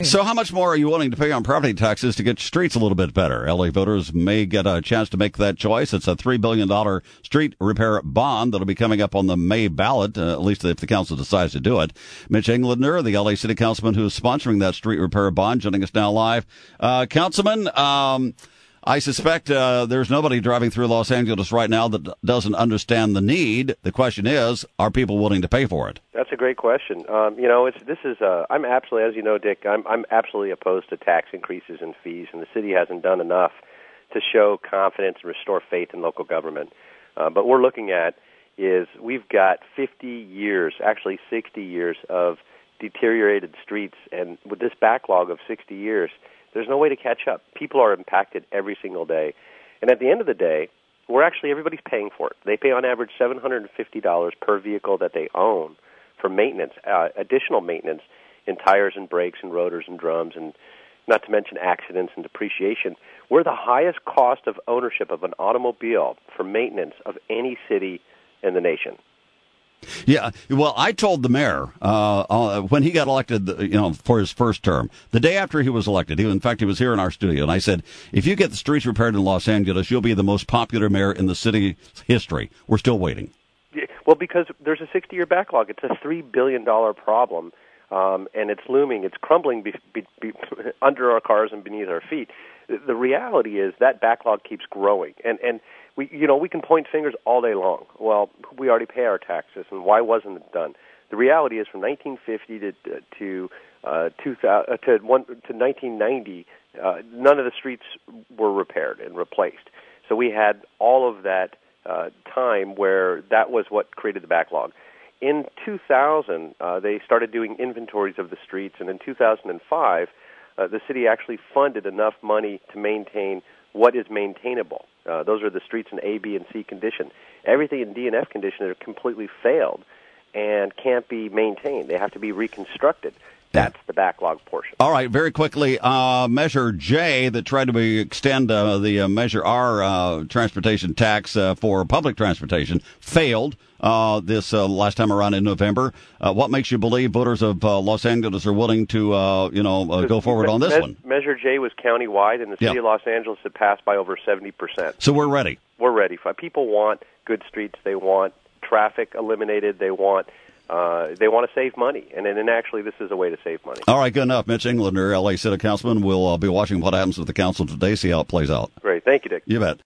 So how much more are you willing to pay on property taxes to get streets a little bit better? LA voters may get a chance to make that choice. It's a $3 billion street repair bond that'll be coming up on the May ballot, at least if the council decides to do it. Mitch Englander, the LA City Councilman who is sponsoring that street repair bond, joining us now live. Councilman, I suspect there's nobody driving through Los Angeles right now that doesn't understand the need. The question is, are people willing to pay for it? That's a great question. I'm absolutely, as you know, Dick, I'm absolutely opposed to tax increases and fees, and the city hasn't done enough to show confidence and restore faith in local government. But what we're looking at is we've got 50 years, actually 60 years of deteriorated streets, and with this backlog of 60 years, there's no way to catch up. People are impacted every single day. And at the end of the day, everybody's paying for it. They pay on average $750 per vehicle that they own for maintenance, additional maintenance in tires and brakes and rotors and drums, and not to mention accidents and depreciation. We're the highest cost of ownership of an automobile for maintenance of any city in the nation. Yeah, well, I told the mayor when he got elected, for his first term, the day after he was elected, he was here in our studio, and I said, if you get the streets repaired in Los Angeles, you'll be the most popular mayor in the city's history. We're still waiting. Well, because there's a 60-year backlog. It's a $3 billion problem, and it's looming. It's crumbling under our cars and beneath our feet. The reality is that backlog keeps growing, and we can point fingers all day long. Well, we already pay our taxes, and why wasn't it done? The reality is, from 1950 to 1990, none of the streets were repaired and replaced. So we had all of that time where that was what created the backlog. In 2000, they started doing inventories of the streets, and in 2005, the city actually funded enough money to maintain what is maintainable. Those are the streets in A, B, and C condition. Everything in D and F condition are completely failed and can't be maintained. They have to be reconstructed. That's the backlog portion. All right, very quickly, Measure J that tried to extend the Measure R transportation tax for public transportation failed this last time around in November. What makes you believe voters of Los Angeles are willing to go forward on this one? Measure J was countywide, and the city of Los Angeles had passed by over 70%. So we're ready. We're ready. People want good streets. They want traffic eliminated. They want to save money, and actually this is a way to save money. All right, good enough. Mitch Englander, LA City Councilman. We'll be watching what happens with the council today, see how it plays out. Great. Thank you, Dick. You bet.